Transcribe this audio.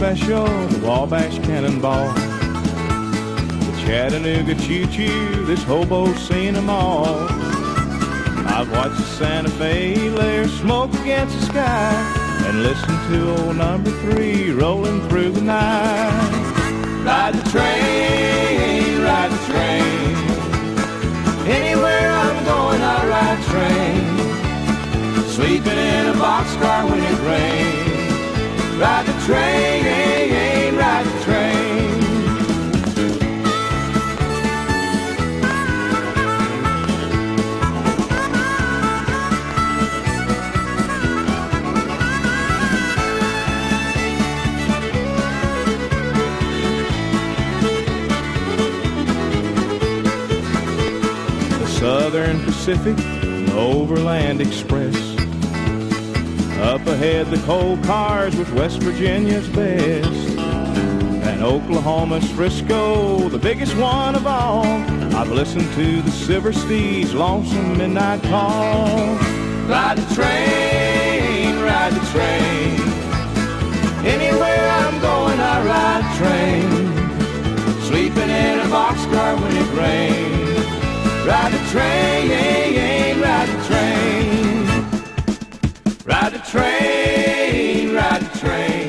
Special, the Wabash Cannonball, the Chattanooga Choo Choo, this hobo's seen them all. I've watched the Santa Fe layer smoke against the sky and listened to old number 3 rolling through the night. Ride the train, ride the train. Anywhere I'm going, I ride train. Sleeping in a boxcar when it rains. Ride the train, ride the train. Southern Pacific, the Overland Express. Up ahead the coal cars with West Virginia's best. And Oklahoma's Frisco, the biggest one of all. I've listened to the Silver Steed's lonesome midnight call. Ride the train, ride the train. Anywhere I'm going, I ride train. Sleeping in a boxcar when it rains. Ride the train, ride the train. Ride the train, ride the train.